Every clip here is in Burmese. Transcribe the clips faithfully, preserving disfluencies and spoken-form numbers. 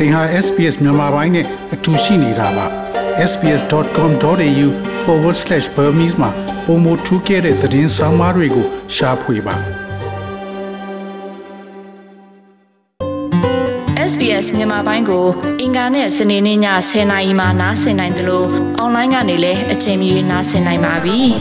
သင်ဟာ S B S မြန်မာပိုင်းနဲ့အတူရှိနေတာပါ s b s dot com dot a u forward slash burmese မှာပုံမထူးခဲ့တဲ့သတင်းစာမားတွေကိုရှားဖွေပါ S B S မြန်မာပိုင်းကိုအင်ကာနဲ့စနေနေ့ညဆယ်နာရီမှနားဆင်နိုင်တယ်လို့အွန်လိုင်းကနေလည်းအချိန်မီနားဆင်နိုင်ပါပြီ။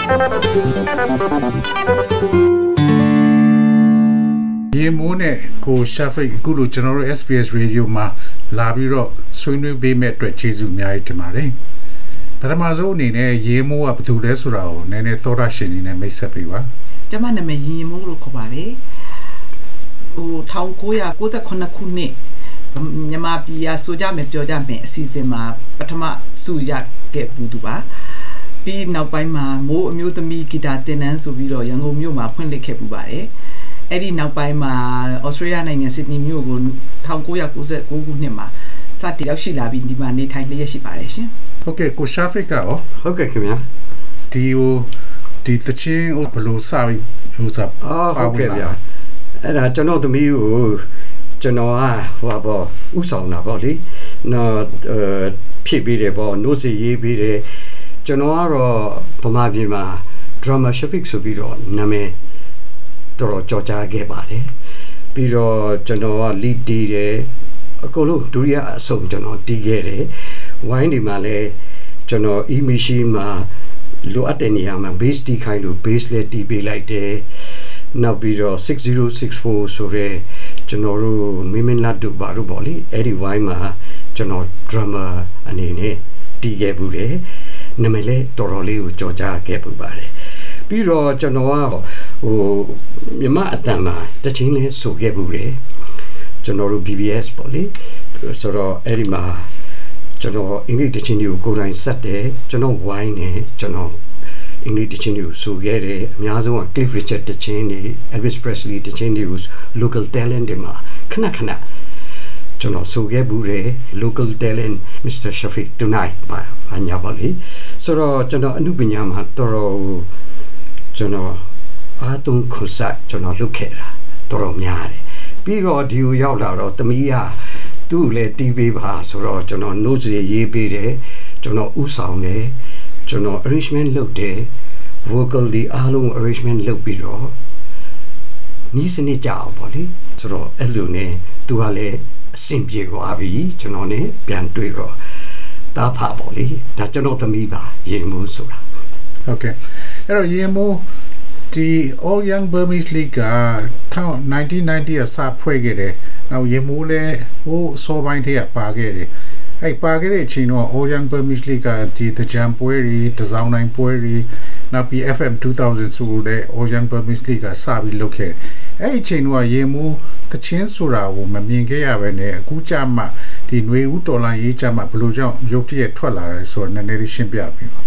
ရေမိုးနဲ့ကိုရှာဖိတ်အခုလိုကျွန်တော်တို့ S B S Radio မှာလာပြီးတော့ဆွေးနွေးပေးမဲ့အတွက်ကျေးဇူးအများကြီးတင်ပါတယ်။ပထမဆုံးအနေနဲ့ရေမိုးကဘယ်သူလဲဆိုတာကိုနည်းနည်းသောတာရှင်နေနဲ့မိတ်ဆက်ပေးပါ။ကျွန်မနာမည်ရေမိုးလို့ခေါ်ပါတယ်။ဟို၁၉၉၇ခုနှစ်မြန်မာပြည်ရဆိုကြမယ်ပြောကြမယ်အစီအစဉ်မှာပထမစုရခဲ့ဘူးသူပါပြီးနောက်ပိုင်းမှာမိုးအမျိုးသမီးဂီတာသင်တန်းဆိုပြီးတော့ရန်ကုန်မြို့မှာဖွင့်လှစ်ခဲ့ပူပါတယ်အဲ့ဒီနောက်ပိုင်းမှာဩစတြေးလျနိုင်ငံဆစ်ဒနီမြို့ကို၁၉၉၉ခုနှစ်မှာစတင်ရောက်ရှိလာပြီးဒီမှာနေထိုင်လျက်ရှိပါတယ်ရှင်ဟုတ်ကဲ့ကိုရှာဖရစ်ကရောဟုတ်ကဲ့ခင်ဗျာဒီဟိုဒီတချင်းဘလို့စာပြီးဟိုစာဟုတ်ကဲ့ဗျာအဲ့ဒါကျွန်တော်သမီးကိုကျွန်တော်ဟာဟိုပေါ့ဥဆောင်တာပေါ့လေနော်ဖြည့်ပေးတယ်ပေါ့နှုတ်စီရေးပေးတယ်ကျွန်တော်ကတော့ဗမာပြည်မှာ drama Shafiq ဆိုပြီးတော့နာမည်တော်တော်ကြော်ကြားခဲ့ပါတယ်ပြီးတော့ကျွန်တော်က lead တီးတယ်အကုန်လုံးဒုတိယအဆုံးကျွန်တော်တီးခဲ့တယ်ဝိုင်းဒီမှာလည်းကျွန်တော် e-machine မှာလိုအပ်တဲ့နေရာမှာ bass တီးခိုင်းလို့ bass လည်းတီးပေးလိုက်တယ်နောက်ပြီးတော့six zero six fourဆိုရဲကျွန်တော်တို့မင်းမင်းလာတို့ဘာလို့ပေါ့လေအဲ့ဒီဝိုင်းမှာကျွန်တော် drummer အနေနဲ့တီးခဲ့ဘူးတယ်နာမည်လည်းတော်တော်လေးကိုကြော်ကြားခဲ့ပူပါတယ်ပြီးတော့ကျွန်တော်ကဟိုမြမအတန်မှာတချင်းလေးဆိုခဲ့ဘူးတယ်ကျွန်တော်တို့ B B S ပေါ့လေဆိုတော့အဲ့ဒီမှာကျွန်တော်အင်္ဂလိပ်တချင်းတွေကိုကိုယ်တိုင်ဆက်တယ်ကျွန်တော်ဝိုင်းနေကျွန်တော်အင်္ဂလိပ်တချင်းတွေကိုဆိုခဲ့တယ်အများဆုံးက Cliff Richard တချင်းတွေ Elvis Presley တချင်းတွေကို local talent တွေမှာခဏခဏကျွန်တော်ဆိုခဲ့ဘူးတယ် local talent Mister Shafiq tonight ပါအညာပါလေဆိုတော့ကျွန်တော်အမှုပညာမှာတော်တော်ကျွန်တော်အားသုံးခွန်ဆက်ကျွန်တော်လုပ်ခဲ့တာတော်တော်များတယ်ပြီးတော့ဒီကိုရောက်လာတော့တမီးကသူ့လည်းတီးပေးပါဆိုတော့ကျွန်တော် notes တွေရေးပေးတယ်ကျွန်တော်ဥဆောင်တယ်ကျွန်တော် arrangement လုပ်တယ် vocal ဒီအားလုံး arrangement လုပ်ပြီးတော့နီးစနစ်ကြအောင်ပေါ့လေဆိုတော့အဲ့လိုနဲ့သူကလည်းအဆင်ပြေသွားပြီကျွန်တော် ਨੇ ပြန်တွေ့တော့တာဖာပေါ့လေဒါကျွန်တော်သမီးပါရေမိုးဆိုတာဟုတ်ကဲ့အဲ့တော့ရေမိုးဒီ All Young Burmese League ကnineteen ninety အစဖွဲ့ခဲ့တယ်နောက်ရေမိုးလည်းဟိုစောပိုင်းတည်းကပါခဲ့တယ်အဲ့ပါခဲ့တဲ့အချိန်တော့ All Young Burmese League ကဒီတကြံပွဲတွေတစောင်းတိုင်းပွဲတွေနောက်ပြီး F M two thousand ဆိုတဲ့ All Young Burmese League ကစပြီးလုပ်ခဲ့အဲ့ဒီအချိန်တော့ရေမိုးတချင်းဆိုတာကိုမမြင်ခဲ့ရပဲနဲ့အခုကြမှာဒီຫນွေဦးတော်လိုင်းရေးကြမှာဘယ်လိုကြောင့်ရုပ်တရက်ထွက်လာတယ်ဆိုတော့နည်းနည်းလေးရှင်းပြပေးပါ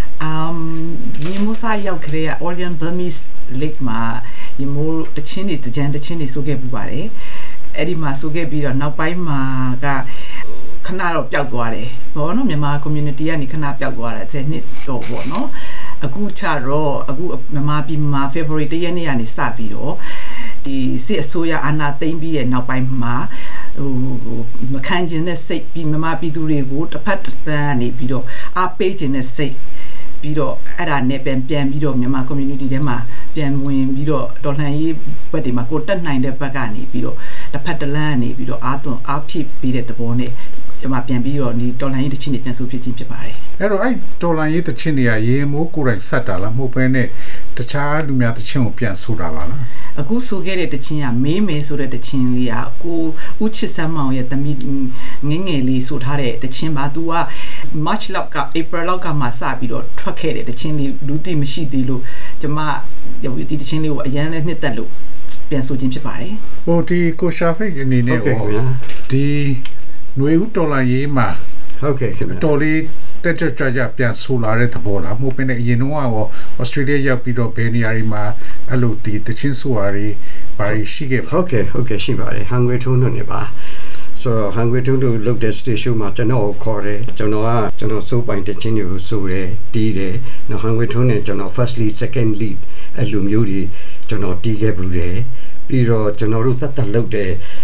um ရေမိုးစားရောက်ခဲ့တဲ့ All Young Burmese League မှာရေမိုးတချင်းတွေတကြံတချင်းတွေဆိုခဲ့ပူပါတယ်အဲ့ဒီမှာဆိုခဲ့ပြီးတော့နောက်ပိုင်းမှာကခဏတော့ပျောက်သွားတယ်ဘောနော်မြန်မာ community ကနေခဏပျောက်သွားတယ်ဆယ်နှစ်တော့ပေါ့နော်အခုချတော့အခုမြန်မာပြည်မှာ February တရက်နေ့ကနေစပြီးတော့ဒီစစ်အစိုးရအာဏာသိမ်းပြီးတဲ့နောက်ပိုင်းမှာဟိုမခံကျင်တဲ့စိတ်ပြီးမြန်မာပြည်သူတွေကိုတစ်ဖက်တစ်ပန်းနေပြီးတော့အားပေးခြင်းတဲ့စိတ်ပြီးတော့အဲ့ဒါနဲ့ပြန်ပြန်ပြီးတော့မြန်မာ community ထဲမှာပြန်ဝင်ပြီးတော့တော်လှန်ရေးဘက်တွေမှာကိုတက်နိုင်တဲ့ဘက်ကနေပြီးတော့တစ်ဖက်တစ်လမ်းနေပြီးတော့အားသွန်အားဖြစ်ပြီးတဲ့သဘောနဲ့ကျွန်မပြန်ပြီးတော့ဒီတော်လှန်ရေးတချင်းတွေပြန်ဆိုဖြစ်ခြင်းဖြစ်ပါတယ်အဲ့တော့အဲ့တော်လှန်ရေးတချင်းတွေကရေမိုးကိုယ်တိုင်ဆက်တာလားမဟုတ်ဘဲနဲ့တခြားလူများတချင်းကိုပြန်ဆိုတာပါလားအခုဆိုခဲ့တဲ့တချင်းကမေးမယ်ဆိုတဲ့တချင်းလေးကကိုဦးချစ်စမ်းမောင်ရဲ့တမီးငငယ်လေးဆိုထားတဲ့တချင်းပါသူက March လောက်က April လောက်ကမှစပြီးတော့ထွက်ခဲ့တဲ့တချင်းလေးလူသိမရှိသေးလို့ကျွန်မဒီတချင်းလေးကိုအရင်နဲ့နှစ်သက်လို့ပြန်ဆိုခြင်းဖြစ်ပါတယ်ဟိုဒီကိုရှာဖိတ်အနေနဲ့ဟောဒီຫນွေဦးတော်လိုင်းရေးမှာဟုတ်ကဲ့ခင်ဗျတော်လေးတက်ကြွကြပြန်ဆိုလာတဲ့သဘောလားမဟုတ်ဘဲနဲ့အရင်တော့ရော Australia ရောက်ပြီးတော့ဘယ်နေရာတွေမှာအဲ့လိုဒီတချင်းဆိုရာတွေဘာရှိခဲ့ဟုတ်ကဲ့ဟုတ်ကဲ့ရှိပါတယ်ဟန်ဂွေထုံးတို့နေပါဆိုတော့ဟန်ဂွေထုံးတို့လုပ်တဲ့ station မှာကျွန်တော်ခေါ်တယ်ကျွန်တော်ကကျွန်တော်စိုးပိုင်တချင်းတွေကိုဆိုတယ်တီးတယ်နော်ဟန်ဂွေထုံးနဲ့ကျွန်တော် first lead second lead အဲ့လိုမျိုးတွေကျွန်တော်တီးခဲ့ဘူးတယ်ပြီးတော့ကျွန်တော်တို့တတ်တတ်လုပ်တဲ့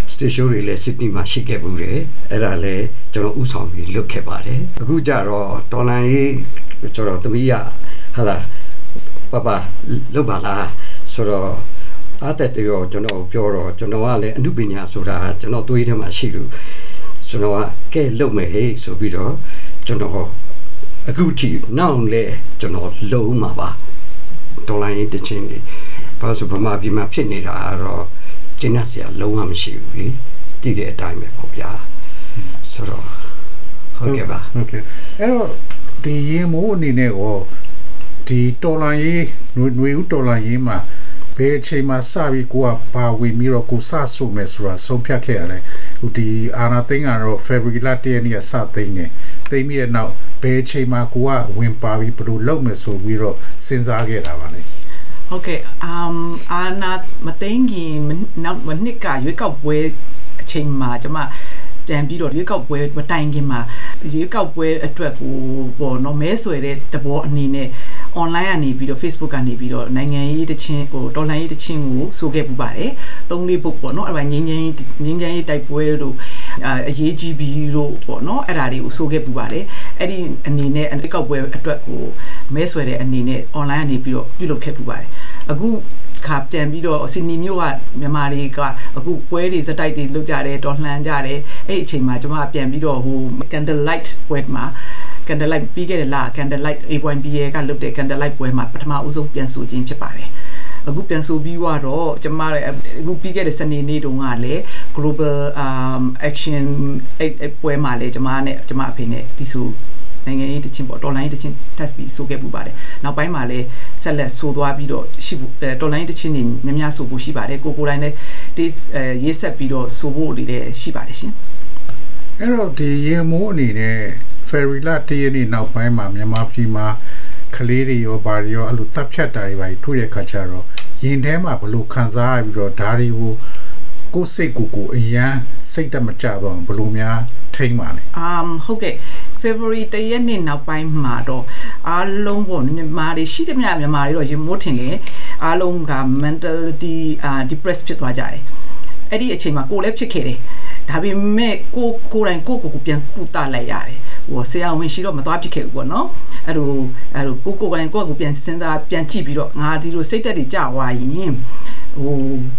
station တွေလည်း Sydney မှာရှိခဲ့ဘူးတယ်အဲ့ဒါလည်းကျွန်တော်ဥဆောင်ပြီးလုပ်ခဲ့ပါတယ်အခုကြတော့တော်လန်ရေးကျွန်တော်သမီးရဟာလာပပလုပ်ပါလားဆိုတော့အားတက်တယ်ရောကျွန်တော်ပြောတော့ကျွန်တော်ကလည်းအမှုပညာဆိုတာကျွန်တော်တွေးထဲမှာရှိလို့ကျွန်တော်ကကဲလုပ်မယ်ဟေ့ဆိုပြီးတော့ကျွန်တော်အခုထိနောက်လေကျွန်တော်လုံးမှာပါတော်လိုင်းတချင်းတွေဘာလို့ဆိုဗမာပြည်မှာဖြစ်နေတာတော့ကျင်းတ်စရာလုံးဝမရှိဘူးလေတည်တဲ့အတိုင်းပဲပေါ့ဗျာဆိုတော့ဟုတ်ကဲ့ပါ okay အဲ့တော့ဒီရေမိုးအနေနဲ့ကိုဒီတော်လိုင်းရေးຫນွေຫນွေဦးတော်လိုင်းရေးမှာဘယ်အချိန်မှာစပြီးကိုကပါဝင်ပြီးတော့ကိုစဆုမယ်ဆိုတာဆုံးဖြတ်ခဲ့ရတယ်ဒီအာနာသိန်းကတော့ February လတရက်နေ့ကစသိန်းနေသိန်းပြီးတဲ့နောက်ဘယ်အချိန်မှာကိုကဝင်ပါပြီးဘယ်လိုလုပ်မယ်ဆိုပြီးတော့စဉ်းစားခဲ့တာပါလဲဟုတ်ကဲ့ um အာနာမသိန်းခင်နောက်မနှစ်ကရွေးကောက်ပွဲအချိန်မှာကျွန်မပြန်ပြီးတော့ရွေးကောက်ပွဲမတိုင်ခင်မှာရွေးကောက်ပွဲအတွက်ကိုပေါ့နော်မဲဆွဲတဲ့သဘောအနေနဲ့ online ကနေပြီးတော့ Facebook ကနေပြီးတော့နိုင်ငံရေးတချင်းဟိုတော်လှန်ရေးတချင်းကိုဆိုခဲ့ပူပါတယ်သုံးလေးပုတ်ပေါ့နော်အဲ့ဒါငင်းငင်းငင်းငင်းရေးတိုက်ပွဲတို့အရေးကြီးပြီးတို့ပေါ့နော်အဲ့ဒါတွေကိုဆိုခဲ့ပူပါတယ်အဲ့ဒီအနေနဲ့အကောက်ပွဲအတွက်ကိုမဲဆွဲတဲ့အနေနဲ့ online ကနေပြီးတော့ပြုလုပ်ခဲ့ပူပါတယ်အခုခါပြန်ပြီးတော့စီနီမျိုးကမြန်မာတွေကအခုပွဲတွေစတိုက်တွေလုပ်ကြတယ်တော်လှန်ကြတယ်အဲ့အချိန်မှာကျွန်မပြန်ပြီးတော့ဟို candlelight ပွဲမှာ candlelight ပြီးခဲ့တဲ့လား candlelight A point B ကလုပ်တဲ့ candlelight ပွဲမှာပထမအဦးဆုံးပြန်ဆိုခြင်းဖြစ်ပါတယ်အခုပြန်ဆိုပြီးတော့ကျွန်မအခုပြီးခဲ့တဲ့စနေနေ့တုန်းကလည်း global um action အဲ့ပွဲမှာလည်းကျွန်မနဲ့ကျွန်မအဖေနဲ့ဒီဆိုနိုင်ငံရေးတချင်းပေါ့တော်လိုင်းတချင်း test ပြီးဆိုခဲ့ပူပါတယ်နောက်ပိုင်းမှာလည်းဆက်လက်ဆိုသွားပြီးတော့ရှိတော်လိုင်းတချင်းနေများများဆိုဖို့ရှိပါတယ်ကိုကိုတိုင်းလည်းဒီရေးဆက်ပြီးတော့ဆိုဖို့လည်းရှိပါတယ်ရှင်အဲ့တော့ဒီရေမိုးအနေနဲ့ February လတရက်နေ့နောက်ပိုင်းမှာမြန်မာပြည်မှာကလေးတွေရောဘာတွေရောအဲ့လိုတပ်ဖြတ်တာတွေပါထိုးတဲ့ခါကျတော့ရင်ထဲမှာဘလို့ခံစားရပြီးတော့ဒါတွေကိုကိုယ်စိတ်ကိုကိုအရန်စိတ်တမကြတော့ဘလို့များထိမ့်ပါလဲ um ဟုတ်ကဲ့February တရက်နေ့နောက်ပိုင်းမှာတော့အားလုံးပေါ့မြန်မာတွေရှိတဲ့များမြန်မာတွေတော့ရေမိုးထင်တယ်အားလုံးက mentally uh, depressed ဖြစ်သွားကြတယ်အဲ့ဒီအချိန်မှာကိုယ်လည်းဖြစ်ခဲ့တယ်ဒါပေမဲ့ကိုကိုယ်တိုင်ကိုကိုကိုပြန်ကုသလိုက်ရတယ်ဟိုဆရာဝန်ရှိတော့မသွားဖြစ်ခဲ့ဘူးပေါ့နော်အဲ့လိုအဲ့လိုကိုကိုကိုယ်တိုင်ကိုကိုပြန်စဉ်းစားပြန်ကြည့်ပြီးတော့ငါဒီလိုစိတ်သက်တွေကြာသွားရင်ဟို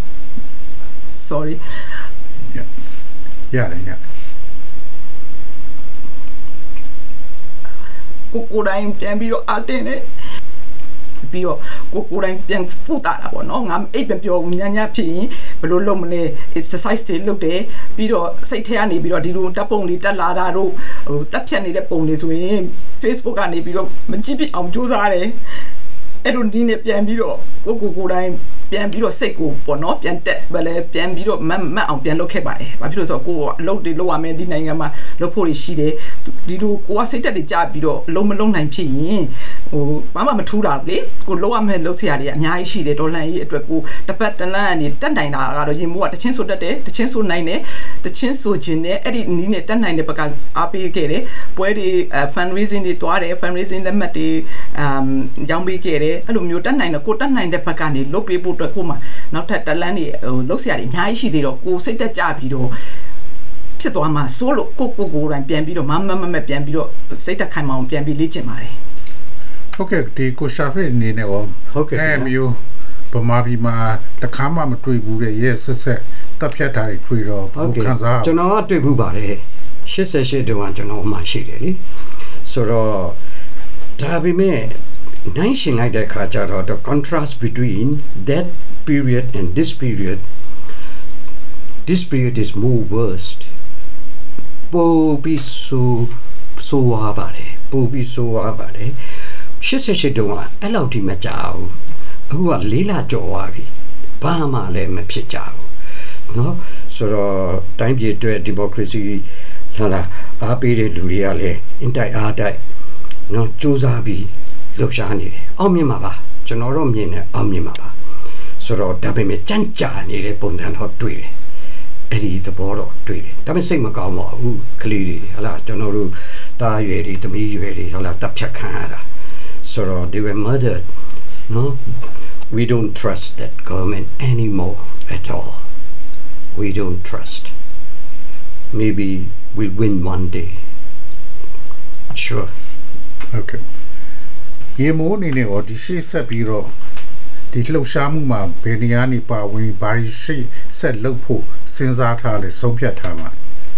sorry ရတယ်ရတယ်ကိုကိုတိုင်းပြန်ပြီးတော့အတင်းနေပြီးတော့ကိုကိုတိုင်းပြန်ဖူးတာတာပေါ့နော်ငါအိပ်ပြန်ပြောညညဖြစ်ရင်ဘယ်လိုလုပ်မလဲ exercise တွေလုပ်တယ်ပြီးတော့စိတ်ထဲကနေပြီးတော့ဒီလိုတပ်ပုံလေးတက်လာတာတို့ဟိုတက်ဖြတ်နေတဲ့ပုံတွေဆိုရင် Facebook ကနေပြီးတော့မကြည့်ပြအောင်စူးစမ်းရတယ်အဲ့လိုဒီနေ့ပြန်ပြီးတော့ကိုကိုကိုတိုင်းပြန်ပြီးတော့စိတ်ကိုပေါ့နော်ပြန်တက်ပဲလဲပြန်ပြီးတော့မတ်မတ်အောင်ပြန်လုပ်ခဲ့ပါတယ်ဘာဖြစ်လို့ဆိုတော့ကိုကအလုပ်တွေလုပ်ရမယ်ဒီနိုင်ငံမှာလုပ်ဖို့ရှိတယ်ဒီလိုကိုကစိတ်တက်တွေကြာပြီးတော့အလုံးမလုံးနိုင်ဖြစ်ရင်ဟိုဘာမှမထူးတာလေကိုလုပ်ရမယ်လုပ်စရာတွေအများကြီးရှိတယ်ဒေါ်လာကြီးအတွက်ကိုတပတ်တလန်းကနေတက်နိုင်တာကတော့ရင်မိုးကတချင်းဆိုတက်တယ်တချင်းဆိုနိုင်တယ်တချင်းဆိုခြင်းနဲ့အဲ့ဒီနီးနဲ့တက်နိုင်တဲ့ဘက်ကအားပေးခဲ့တယ်ပွဲတွေ fundraising တွေတွားတယ် fundraising လက်မှတ်တွေအမ်ရောင်းပေးခဲ့တယ်အဲ့လိုမျိုးတက်နိုင်တယ်ကိုတက်နိုင်တဲ့ဘက်ကနေလုပ်ပေးဖို့အတွက်ကိုမှနောက်ထပ်တလန်းတွေဟိုလုပ်စရာတွေအများကြီးရှိသေးတော့ကိုစိတ်တက်ကြပြီးတော့ဖြစ်သွားမှာစိုးလို့ကိုကိုကိုတိုင်းပြန်ပြီးတော့မမမမပြန်ပြီးတော့စိတ်တက်ခိုင်မအောင်ပြန်ပြီးလေ့ကျင့်ပါတယ်ဟုတ်ကဲ့ဒီကိုရှာဖစ်အနေနဲ့ရောဟုတ်ကဲ့အဲမျိုးဗမာပြည်မှာတခါမှမတွေ့ဘူးတဲ့ရဲ့ဆက်ဆက်တပ်ဖြတ်တာတွေတွေ့တော့ဘုခံစားကျွန်တော်ကတွေ့ဘူးပါတယ်ရှစ်ဆယ်ရှစ်တုန်းကကျွန်တော်မှရှိတယ်လေဆိုတော့ဒါပေမဲ့နိုင်ရှင်လိုက်တဲ့ခါကျတော့ the contrast between that period and this period this period is more worst ပိုပြီးဆိုဆိုဝါပါတယ်ပိုပြီးဆိုဝါပါတယ်ရှစ်ဆယ်ရှစ်တုန်းကအဲ့လောက်ထိမကြောက်ဘူးအခုကလေးလာကြော်သွားပြီဘာမှလည်းမဖြစ်ကြဘူးเนาะဆိုတော့တိုင်းပြည်အတွက် democracy လာလာအားပေးတဲ့လူတွေကလည်းအင်တိုက်အားတိုက်เนาะစူးစမ်းပြီးလှုပ်ရှားနေတယ်အောင်မြင်မှာပါကျွန်တော်တို့မြင်တယ်အောင်မြင်မှာပါဆိုတော့ဒါပေမဲ့ကြမ်းကြာနေတဲ့ပုံစံတော့တွေ့တယ်အဲ့ဒီသဘောတော့တွေ့တယ်ဒါပေမဲ့စိတ်မကောင်းပါဘူးကလေးတွေဟလာကျွန်တော်တို့တားရွယ်တွေသမီးရွယ်တွေဟလာတပ်ဖြတ်ခံရတာဆိုတော့ they were murdered no we don't trust that government anymore at all we don't trust. Maybe we'll win one day. Sure. Okay. ရေမိုးအနေနဲ့ရောဒီရှေ့ဆက်ပြီးတော့ဒီလှုပ်ရှားမှုမှာဘယ်နေရာနေပါဝင်ဘာရှေ့ဆက်လုပ်ဖို့စဉ်းစားထားလဲဆုံးဖြတ်ထားမှာ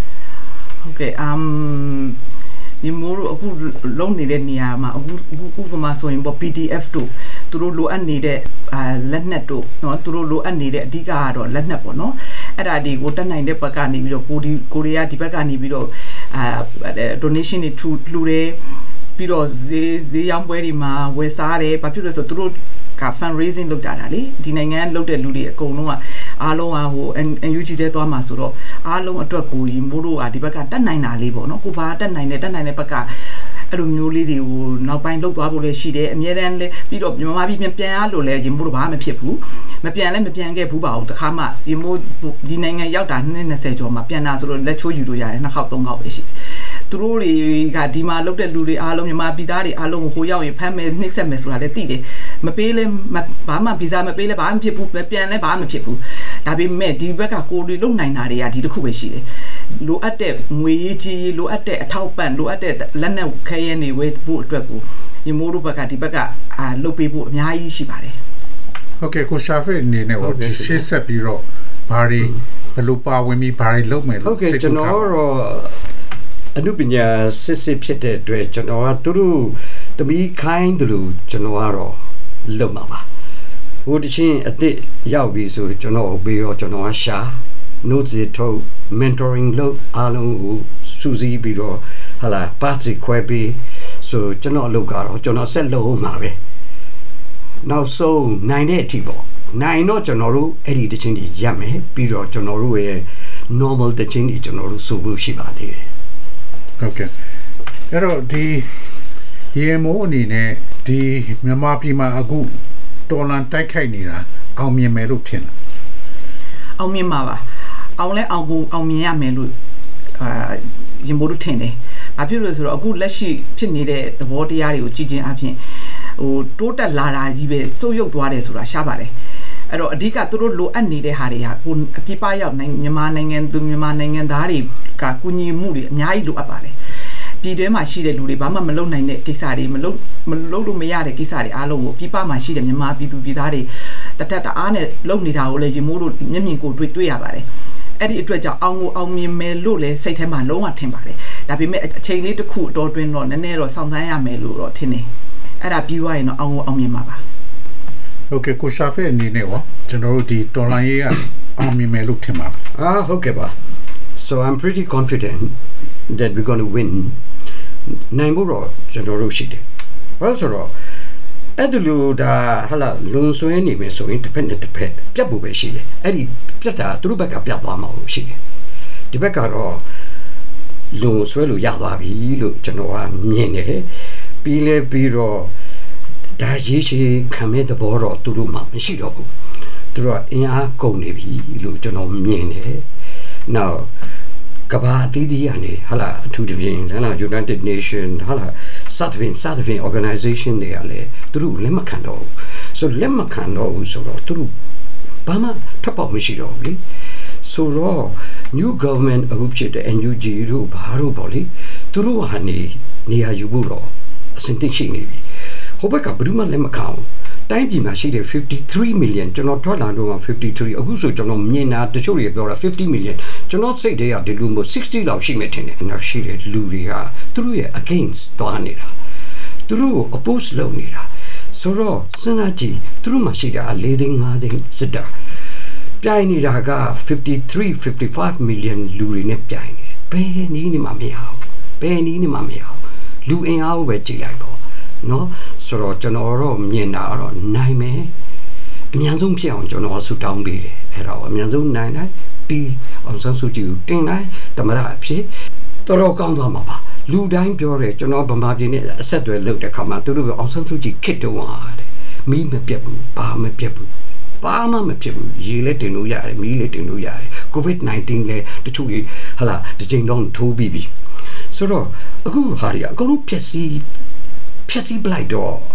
Okay um ဒီမိုးအခုလုံးနေတဲ့နေရာမှာအခုဥပမာဆိုရင်ပေါ့ P D F တို့သူတို့လိုအပ်နေတဲ့လက်နက်တို့เนาะသူတို့လိုအပ်နေတဲ့အဓိကကတော့လက်နက်ပေါ့เนาะအဲ့ဒါတွေကိုတက်နိုင်တဲ့ဘက်ကနေပြီးတော့ကိုဒီကိုရီးယားဒီဘက်ကနေပြီးတော့အာ donation တွေထူလှူတယ်ပြီးတော့ဈေးဈေးရောင်းပွဲတွေမှာဝယ်စားတယ်ဘာဖြစ်လို့လဲဆိုတော့သူတို့က fundraising လုပ်ကြတာလေဒီနိုင်ငံလုပ်တဲ့လူတွေအကုန်လုံးကအားလုံးကဟို N U G တဲ့သွားမှာဆိုတော့အားလုံးအတွက်ကိုဒီမိုးတို့ကဒီဘက်ကတက်နိုင်တာလေးပေါ့နော်ကိုဘာတက်နိုင်တယ်တက်နိုင်တဲ့ဘက်ကအဲ့လိုမျိုးလေးတွေကိုနောက်ပိုင်းလှုပ်သွားဖို့လည်းရှိတယ်အများတန်းလည်းပြီးတော့မြန်မာပြည်ပြန်ပြန်ရလို့လည်းဒီမိုးတို့ဘာမှမဖြစ်ဘူးမပြန်လည်းမပြန်ခဲ့ဘူးပါဘူးတခါမှဒီမိုးဒီနိုင်ငံရောက်တာနှစ်နှစ်20ကျော်မှပြန်လာဆိုတော့လက်ချိုးယူလို့ရတယ်နှစ်ခေါက်သုံးခေါက်ပဲရှိတယ်သူတို့တွေကဒီမှာလုတ်တဲ့လူတွေအားလုံးမြန်မာပြည်သားတွေအားလုံးကိုဟိုရောက်ရင်ဖမ်းမယ်နှိမ့်ဆက်မယ်ဆိုတာလည်းသိတယ်မပေးလဲဘာမှဗီဇာမပေးလဲဘာမှမဖြစ်ဘူးပြန်လဲဘာမှမဖြစ်ဘူးဒါပေမဲ့ဒီဘက်ကကိုတွေလုတ်နိုင်တာတွေကဒီတစ်ခုပဲရှိတယ်လိုအပ်တဲ့ငွေကြီးလိုအပ်တဲ့အထောက်ပံ့လိုအပ်တဲ့လက်နက်ခဲယမ်းတွေဝယ်ဖို့အတွက်ကိုဒီမိုးတို့ဘက်ကဒီဘက်ကအာလုတ်ပေးဖို့အများကြီးရှိပါတယ်ဟုတ်ကဲ့ကိုရှာဖစ်အနေနဲ့ဟိုဒီရှေ့ဆက်ပြီးတော့ဘာတွေဘယ်လိုပါဝင်ပြီးဘာတွေလုပ်မယ်လို့စိတ်ကူးထားဟုတ်ကဲ့ကျွန်တော်တော့အနုပညာစစ်စစ်ဖြစ်တဲ့အတွက်ကျွန်တော်ကသူတို့တမီခိုင်းတယ်လို့ကျွန်တော်ကတော့လုပ်မှာပါဟိုတချင်းအစ်စ်ရောက်ပြီဆိုကျွန်တော်ပြီးတော့ကျွန်တော်ကရှာ notes ထုတ် mentoring လုပ်အားလုံးကိုစူးစီးပြီးတော့ဟာလာပတ်စီခွဲပြီးဆိုကျွန်တော်အလုပ်ကတော့ကျွန်တော်ဆက်လုပ်မှာပဲနောက်ဆုံးနိုင်တဲ့အထိပေါ့နိုင်တော့ကျွန်တော်တို့အဲ့ဒီတချင်းကြီးရပ်မယ်ပြီးတော့ကျွန်တော်တို့ရဲ့ normal တချင်းကြီးကျွန်တော်တို့ဆိုဖို့ရှိပါသေးတယ်ဟုတ်ကဲ့အဲ့တော့ဒီရေမိုးအနေနဲ့ဒီမြန်မာပြည်မှာအခုတော်လန်တိုက်ခိုက်နေတာအောင်မြင်မယ်လို့ထင်တယ်အောင်မြင်ပါပါအောင်လဲအောင်ကိုအောင်မြင်ရမယ်လို့အာရင်မိုးတို့ထင်တယ်ဘာဖြစ်လို့လဲဆိုတော့အခုလက်ရှိဖြစ်နေတဲ့သဘောတရားတွေကိုကြည့်ချင်းအပြင်ဟိုတိုးတက်လာတာကြီးပဲစိုးရုပ်သွားတယ်ဆိုတာရှားပါတယ်အဲ့တော့အဓိကသူတို့လိုအပ်နေတဲ့ဟာတွေကကိုအပြစ်ပရောက်နိုင်မြန်မာနိုင်ငံသူမြန်မာနိုင်ငံသားတွေကကုညီမှုတွေအများကြီးလိုအပ်ပါတယ်ပြည်တွင်းမှာရှိတဲ့လူတွေဘာမှမလုပ်နိုင်တဲ့ကိစ္စတွေမလုပ်မလုပ်လို့မရတဲ့ကိစ္စတွေအားလုံးကိုပြည်ပမှာရှိတဲ့မြန်မာပြည်သူပြည်သားတွေတတက်တအားနဲ့လုပ်နေတာကိုလည်းရေမိုးတို့မျက်မြင်ကိုတွေ့တွေ့ရပါတယ်အဲ့ဒီအတွက်ကြောင့်အောင်ကိုအောင်မြင်မယ်လို့လည်းစိတ်ထဲမှာလုံးဝထင်ပါတယ်ဒါပေမဲ့အချိန်လေးတစ်ခုတော့တွင်းတော့နည်းနည်းတော့စောင့်ဆိုင်းရမယ်လို့တော့ထင်တယ်အဲ့ဒါပြီးသွားရင်တော့အောင်ကိုအောင်မြင်မှာပါဟုတ်ကဲ့ကိုရှာဖက်အနေနဲ့ရောကျွန်တော်တို့ဒီတော်လိုင်းရေးကအောင်မြင်မယ်လို့ထင်ပါအာဟုတ်ကဲ့ပါ so I'm pretty confident that we're going to win နိုင်ဖို့တော့ကျွန်တော်တို့ရှိတယ်ဘာလို့ဆိုတော့အဲ့ဒီလိုဒါဟာလာလွန်ဆွဲနေမယ်ဆိုရင်တစ်ဖက်နဲ့တစ်ဖက်ပြတ်ဖို့ပဲရှိတယ်အဲ့ဒီပြတ်တာသူတို့ဘက်ကပြတ်သွားမှာလို့ရှိတယ်ဒီဘက်ကတော့လွန်ဆွဲလို့ရသွားပြီလို့ကျွန်တော်ကမြင်တယ်ပြီးလဲပြီးတော့ဒါရေးချေခံမဲ့သဘောတော့သူတို့မှမရှိတော့ဘူးသူတို့ကအင်အားကုန်နေပြီလို့ကျွန်တော်မြင်တယ်နောက်ကဘာတီးတီးရနေဟာလာအထူးသဖြင့်ဟာလာ United Nation ဟာလာစသဖြင့်စသဖြင့် organization တွေကလည်းသူတို့လက်မခံတော့ဘူးဆိုလက်မခံတော့ဘူးဆိုတော့သူတို့ဘာမှထပ်ပေါက်မရှိတော့ဘူးလေဆိုတော့ new government အခုဖြစ်တဲ့ N U G တို့ဘာတို့ပေါ့လေသူတို့ဟာနေနေရာယူဖို့တော့အဆင်သင့်ရှိနေပြီဟိုဘက်ကဘယ်သူမှလက်မခံဘူးတိုင်းပြည်မှာရှိတဲ့fifty-three million ကျွန်တော်ထွက်လာတော့fifty-threeအခုဆိုကျွန်တော်မြင်တာတချို့တွေပြောတာfifty million ကျွန်တော်စိတ်ထဲကဒီလူမျိုးsixtyလောက်ရှိမှထင်တယ်နောက်ရှိတဲ့လူတွေကသူတို့ရဲ့ against သွားနေတာသူတို့ကို oppose လုပ်နေတာဆိုတော့စဉ်းစားကြည့်သူတို့မှရှိတာ၄သိန်း၅သိန်းစစ်တာပြိုင်နေတာကfifty-three fifty-five million လူတွေနဲ့ပြိုင်နေဘယ်နည်းနေမှမရဘူးဘယ်နည်းနေမှမရဘူးလူအင်အားကိုပဲကြည့်လိုက်ပေါ့နော်ဆိုတော့ကျွန်တော်တော့မြင်တာတော့နိုင်မယ်အများဆုံးဖြစ်အောင်ကျွန်တော်ဆူတောင်းပေးတယ်အဲ့တော့အများဆုံးနိုင်နိုင်ပြီးအောင်ဆန်းစုကြည်ကိုတင်လိုက်တမရအဖြစ်တော်တော်ကောင်းသွားမှာပါလူတိုင်းပြောတယ်ကျွန်တော်ဗမာပြည်နဲ့အဆက်အသွယ်လုပ်တဲ့ခါမှာသူတို့ကအောင်ဆန်းစုကြည်ခစ်တုံးဟာတဲ့မီးမပြတ်ဘူးဘာမပြတ်ဘူးဘာမှမဖြစ်ဘူးရေလည်းတင်လို့ရတယ်မီးလည်းတင်လို့ရတယ် COVID nineteen လည်းတချို့ကြီးဟာလာတစ်ချိန်တော့ထိုးပြီးပြီဆိုတော့အခုဟာတွေအကုန်လုံးဖြက်စီးဖြက်စီးပလိုက်တော့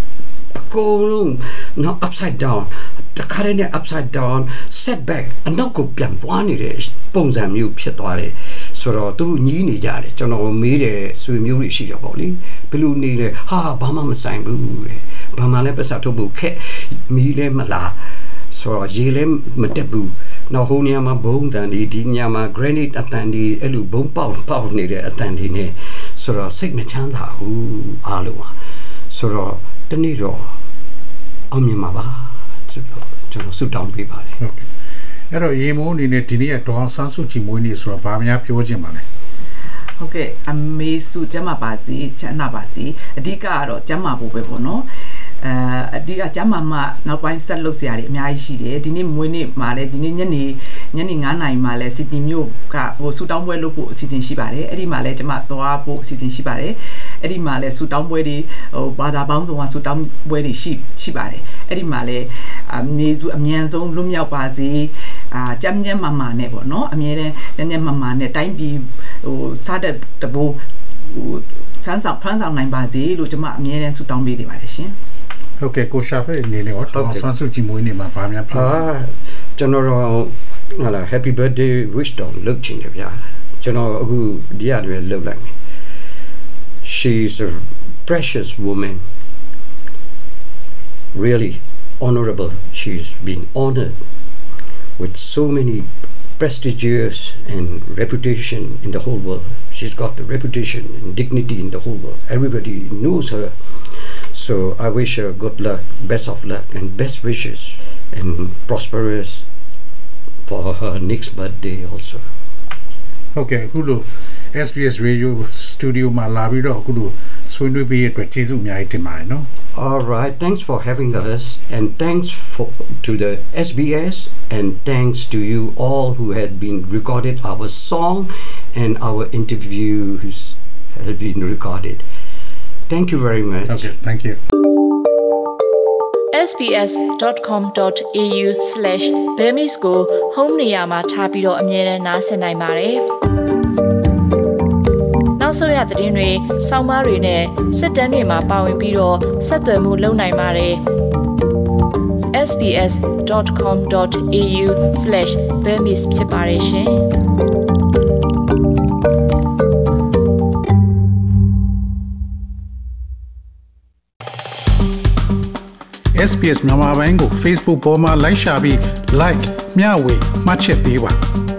အကုန်လုံးနော် upside down တခါတည်းနဲ့ upside down setback အနောက်ကိုပြန်သွားနေတဲ့ပုံစံမျိုးဖြစ်သွားတယ်ဆိုတော့သူညီးနေကြတယ်ကျွန်တော်မေးတယ်ဆွေမျိုးတွေရှိတော့ပေါ့လေဘယ်လိုနေလဲဟာဘာမှမဆိုင်ဘူးတဲ့ဘာမှလည်းပတ်စပ်ထုတ်ဖို့ခက်မီးလည်းမလားဆိုတော့ရေလည်းမတက်ဘူးနောက်ဟိုနေရာမှာဘုံတန်ဒီဒီနေရာမှာ granite အတန်ဒီအဲ့လိုဘုံပေါက်ပေါက်နေတဲ့အတန်ဒီနဲ့ဆိုတော့စိတ်မချမ်းသာဘူးအားလုံးပါဆိုတော့တနေ့တော့အောင်မြင်ပါပါဆိုတော့ကျွန်တော်ဆုတောင်းပေးပါတယ်ဟုတ်ကဲ့အဲ့တော့ရေမိုးအနေနဲ့ဒီနေ့ကဒေါအောင်ဆန်းစုကြည်မွေးနေ့ဆိုတော့ဗာများပြောချင်ပါလဲဟုတ်ကဲ့အမေစုကျမပါစီချမ်းသာပါစီအဓိကကတော့ကျမဖို့ပဲပေါ့နော်အဲအဓိကကျမမနောက်ပိုင်းဆက်လုပ်စရာတွေအများကြီးရှိတယ်ဒီနေ့မွေးနေ့မှာလည်းဒီနေ့ညနေညနေ9နာရီမှာလည်းစီတီမျိုးကဟိုဆူတောင်းပွဲလုပ်ဖို့အစီအစဉ်ရှိပါတယ်အဲ့ဒီမှာလည်းကျမသွားဖို့အစီအစဉ်ရှိပါတယ်အဲ့ဒီမှာလည်းဆူတောင်းပွဲတွေဟိုဘာသာပေါင်းစုံကဆူတောင်းပွဲတွေရှိရှိပါတယ်အဲ့ဒီမှာလည်းအမေစုအမြန်ဆုံးလွတ်မြောက်ပါစေအာကြမ်းကြမ်းမာမာနဲ့ပေါ့နော်အမြဲတမ်းကြမ်းကြမ်းမာမာနဲ့တိုင်းပြည်ဟိုစားတဲ့တဘိုးဟိုစမ်းဆောင်ဖန်ဆောင်နိုင်ပါစေလို့ကျမအမြဲတမ်းဆုတောင်းပေးနေပါတယ်ရှင်ဟုတ်ကဲ့ကိုရှာဖဲအနေနဲ့တော့ဒေါအောင်ဆန်းစုကြည်မွေးနေ့မှာဗာများပြောအာကျွန်တော်ဟာလာ happy birthday wish တော့လုပ်ချင်တယ်ဗျာကျွန်တော်အခုဒီရတွေလုပ်လိုက်မယ် she's a precious woman really honorable she's been honored with so many prestigious and reputation in the whole world she's got the reputation and dignity in the whole world everybody knows her so I wish her good luck best of luck and best wishes and prosperous for her next birthday also ဟုတ်ကဲ့အခုလို S B S Radio Studio မှာလာပြီးတော့အခုလိုဆွေးနွေးပေးရတဲ့အတွက်ကျေးဇူးအများကြီးတင်ပါတယ်နော် All right thanks for having us and thanks for to the S B S and thanks to you all who had been recorded our song and our interviews have been recorded thank you very much okay thank you s b s dot com dot a u slash burmese ကို home နေရာမှာထားပြီးတော့အမြဲတမ်းနားဆင်နိုင်ပါတယ်နောက်ဆုံးရသတင်းတွေစောင်းမားတွေနဲ့စစ်တမ်းတွေမှာပါဝင်ပြီးတော့ဆက်သွယ်မှုလုပ်နိုင်ပါတယ် s b s dot com dot a u slash burmese ဖြစ်ပါတယ်ရှင် S B S မြန်မာပိုင်းကို Facebook ပေါ်မှာ like ရှာပြီး like မျှဝေမှတ်ချက်ပေးပါ